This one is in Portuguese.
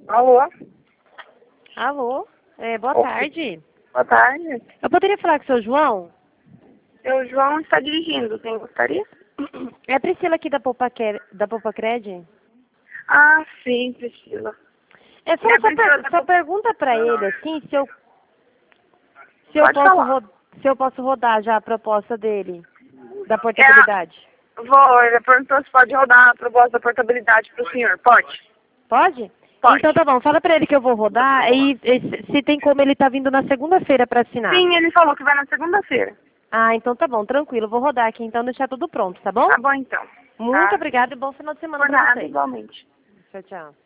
Alô? Alô? Boa Oi. tarde. Boa tarde. Eu poderia falar com o seu João? O João está dirigindo. Quem gostaria? É a Priscila aqui da Popacred. Ah, sim, Priscila. É só, Minha só, Priscila per- da só pergunta pra ele, assim, Pode falar. se eu posso rodar já a proposta dele, da É, portabilidade. ele perguntou se pode rodar a proposta da portabilidade para o senhor. Pode? Pode? Então Pode. tá bom, fala pra ele que eu vou rodar e se tem como ele tá vindo na segunda-feira pra assinar. Sim, ele falou que vai na segunda-feira. Ah, então tá bom, tranquilo, vou rodar aqui então, deixar tudo pronto, tá bom? Tá bom, então. Muito Tá? obrigada e bom final de semana Por pra nada, vocês. igualmente. Tchau, tchau.